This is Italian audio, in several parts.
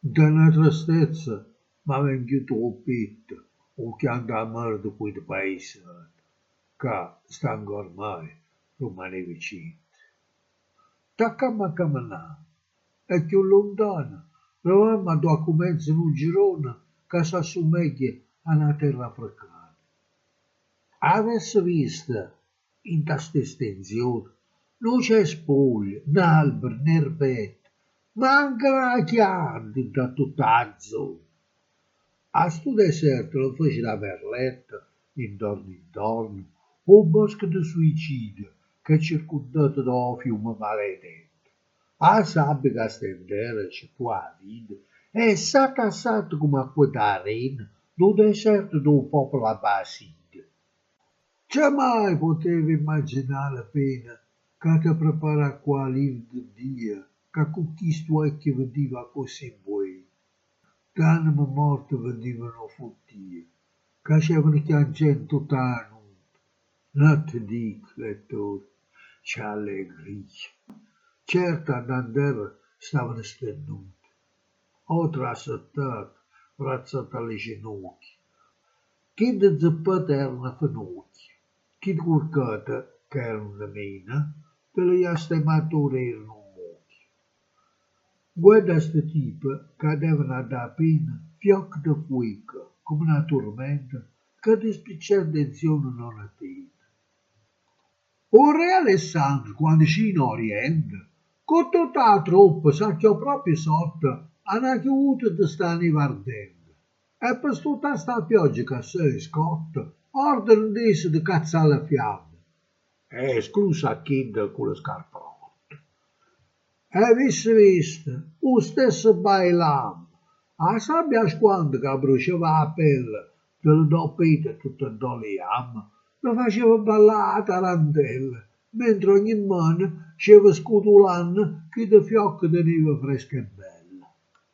Da una tristezza mi venduto un petto, o che andava a morire qui di paese, che stanno ormai rimane vicino. Taccammo a camminare, e più lontano, troviamo due comezzi in un girone che si assomiglia a una terra africana. Avesse visto in questa estensione, non c'è spoglie, né alberi, né erbette, ma anche la chiave da tutta la zona. A sto deserto lo fece da perletta, intorno, un bosco di suicidio che è circondato da un fiume maledetto. A sabbia che stendere c'è qua a vita, è stata come acqua d'arena, do deserto do popolo abbasito. Jamais potevo immaginare appena che ti prepara qua l'il di Dio, che con chi sto è che vediva così buono. D'anima morta venivano fottie, che facevano piangere tutta la notte. Non ti dico, lettore, c'è allegria. Certo, andando stavano stenuti, altre assottate, razzate alle ginocchia. Chi di zappate erano finocchi, chi di curcata, che erano una mina, delle astemature erano mucchi. Guarda sto tipo che devono da pena fiocchi di fuoco, come una tormenta, che di spiccare tensione non attiene. O re Alessandro, quando ci in Oriente, con tutta la truppa s'acchiò proprio sotto, hanno chiuso di stare ardendo. E per tutta sta pioggia che si scotta, ordine di cazzare le fiamme. E esclusa chi con le scarpe rotte. E visto, lo stesso bailam, a sabbia squando che bruciava la pelle delle doppite tutte doliam, lo faceva ballare a tarantella, mentre ogni mano sceva scutulando che di fiocco teniva fresca e bella.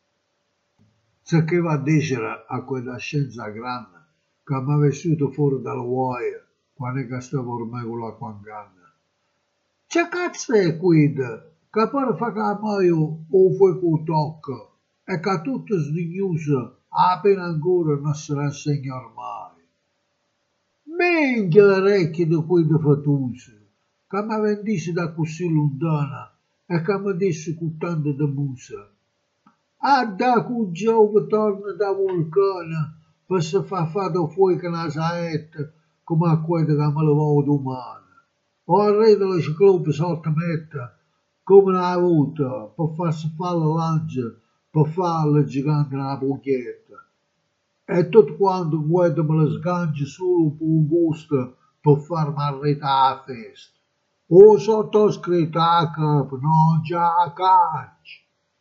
Se che va a dire a quella scienza grande che mi ha vissuto fuori dalla guaia quando che stavo ormai con la quangana. Che cazzo è qui? Che per fare maio o fuoco tocca e che tutto sdignoso appena ancora non si rassegna ormai. Minchia le orecchie di quei fatusi, che mi vendissi da così lontana e che mi disse con tanto di musa. A da cu Giove torna da vulcano per se fa da fuoco una saetta come a quello che me levavo domani. O a re della ciclope sottometta come una avuta per farsi fare la lancia per farle gigante una bucchietta. E tutto quanto guarda me le sganci solo per un gusto per farmi arretare a festa. O sottoscritto a capo, non già a caccia.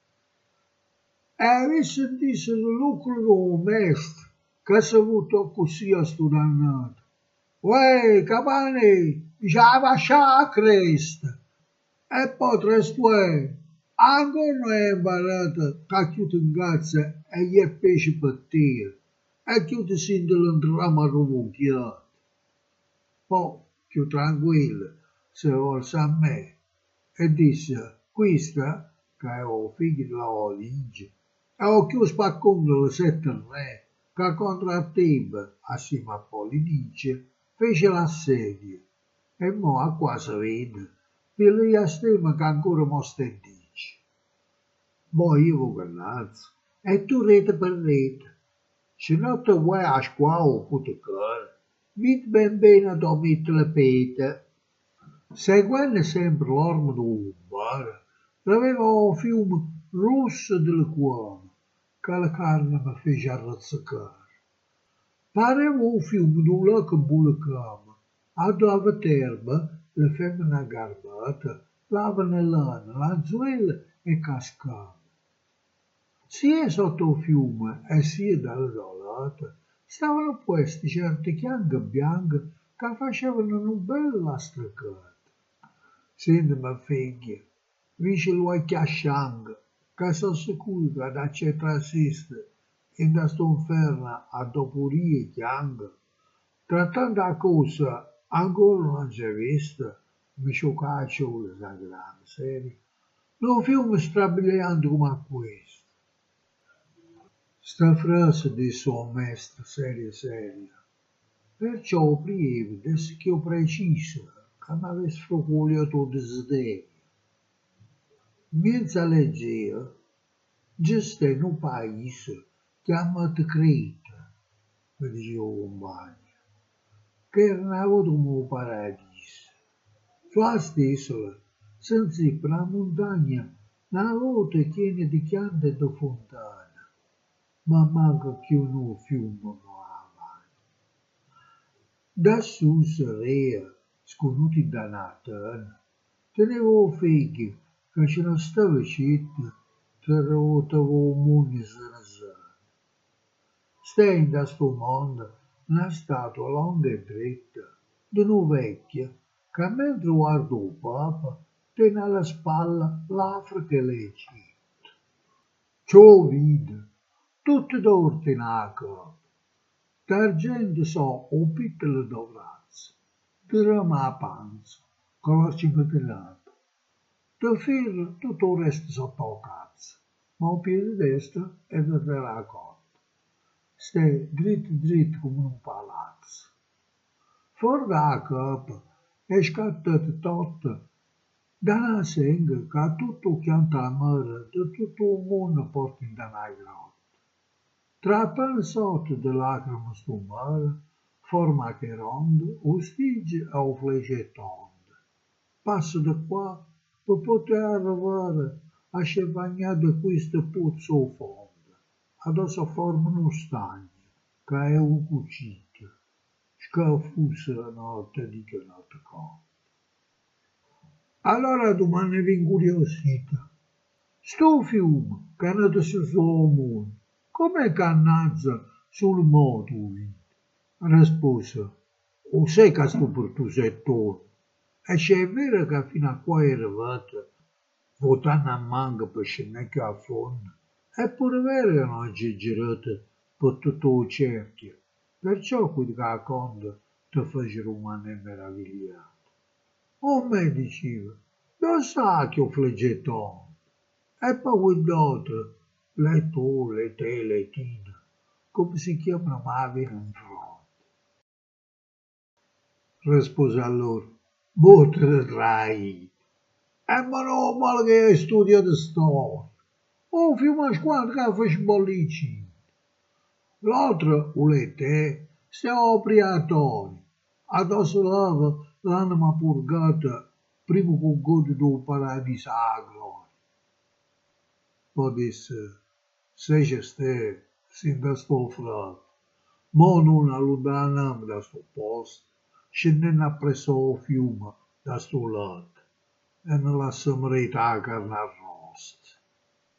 E avesse disse il lucro del mestre che si è avuto così a sto dannato. Uè, capane, già lascia a cresta. E poi tre ancora non è imparato che chiude in cazzo e gli è pesce per te. E chiude sin dell'entrama rovocchiato. Poi, più tranquillo, si volse a me e disse, questa, che è il figlio della Olinge, e ho chiuso spaccando le 7 re, che contro a Tebe, assieme a Polinice, fece l'assedio. E mo a qua si vede, per lì a stima che ancora mo dice. Mo io guardazzo, e tu rete per rete. Se non ti vuoi a scuola, puttana, mit ben bene a dormire le pete. Seguendo sempre l'ormo del mare, aveva un fiume rosso di liquore, che la carne mi fece arrazzicare. Pareva un fiume d'un lago bulicama, a dove terba le femmine garbate lavano lana, l'anzuola e cascava. Sia sotto il fiume e sia dalle latte stavano posti certe chianghe bianche che facevano una bella stracata. Senti, mia figlia, dice lui che a scianga, che sono sicuro che da c'è trasiste in questo inferno a doporie chianga. Tra tanta cosa ancora non c'è vista, mi sciocaccio la grande serie. Non fiume strabiliante come questo. Sta frase disse o mestre seria. Perciò prievo desse che io preciso, che mi avesse frugugliato desiderio. Mentre leggeva, giusto in un paese chiamato Creta, mi diceva il compagno, che era avuto un paradiso. Su questa isola, senza la montagna, una volta piena di piante e di fontane, ma manca più un fiume non avanti. Da su Sarea, sconosciuti da Natana, tenevo figli che ce ne stava città, trovato il mondo serasano. Stai da sto mondo, una statua lunga e dritta, di una vecchia, che mentre guarda il Papa, tiene alla spalla l'Africa e l'Egitto. Ciò vide, tutto d'orte in acqua, d'argento so o piccolo dovrazzo, di rama a panza, con la cimiterato. Da ferro tutto il resto sotto il cazzo, ma il piede destro è da terracotta. Stai dritto come un palazzo. Fuori da capa è scattato tutto da una senga che ha tutto chianto a mare, da tutto il mondo porta in una grotta. Tra pensotte de lacrime sto mare, forma che ronde, o stige e o flegge tonde. Passa da qua per poter arrivare a scevagnare questo pozzo fondo. Adesso forma uno stagno, che è un cucito, scafusse la notte di che notte con. Allora domani vi incuriosita. Sto fiume che è nato sul suo mondo, come cannazza sul moto? Rispose, o sai che sto per tu settore? E se è vero che fino a qua è arrivato, votando a manca per scendere a fondo, è pure vero che non c'è girato per tutto il cerchio, perciò qui che conto ti fece rimanere meravigliato. O me diceva, lo sa che ho fleggetto, e poi dopo le te, le tine, come si chiamano, ma aveva in fronte. Rispose allora, botte da trai, ma no, male che hai studiato storia. O fiume a squadra che fece bollicini. L'altro, volete, stiamo obriatori. Addosso lava l'anima purgata, prima con gode del paradiso a gloria. Poi disse, se c'è ste, sin da sto frato, ma non allontaniamo da sto posto, scendendo appresso il fiume da sto lato, e non lasciamo rete a carne